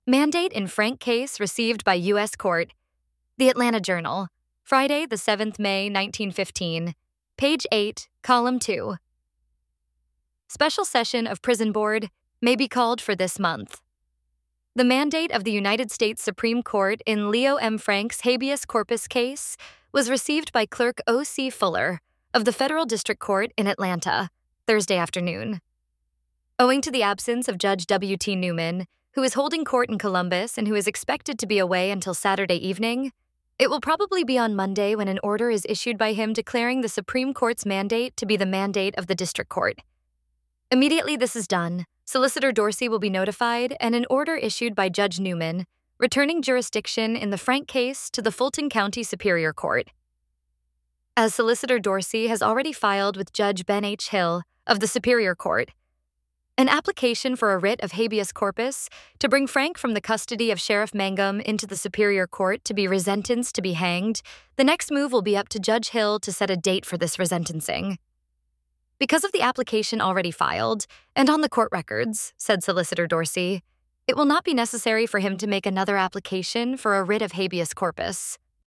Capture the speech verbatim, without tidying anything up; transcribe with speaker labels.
Speaker 1: Mandate in Frank case received by U S court. The Atlanta Journal, Friday, the seventh of May, nineteen fifteen, page eight, column two. Special session of Prison Board may be called for this month. The mandate of the United States Supreme Court in Leo M. Frank's habeas corpus case was received by Clerk O C Fuller of the Federal District Court in Atlanta, Thursday afternoon. Owing to the absence of Judge W T Newman, who is holding court in Columbus and who is expected to be away until Saturday evening, it will probably be on Monday when an order is issued by him declaring the Supreme Court's mandate to be the mandate of the District Court. Immediately this is done, Solicitor Dorsey will be notified and an order issued by Judge Newman, returning jurisdiction in the Frank case to the Fulton County Superior Court. As Solicitor Dorsey has already filed with Judge Ben H. Hill of the Superior Court, an application for a writ of habeas corpus to bring Frank from the custody of Sheriff Mangum into the Superior Court to be resentenced to be hanged, the next move will be up to Judge Hill to set a date for this resentencing. Because of the application already filed, and on the court records, said Solicitor Dorsey, it will not be necessary for him to make another application for a writ of habeas corpus.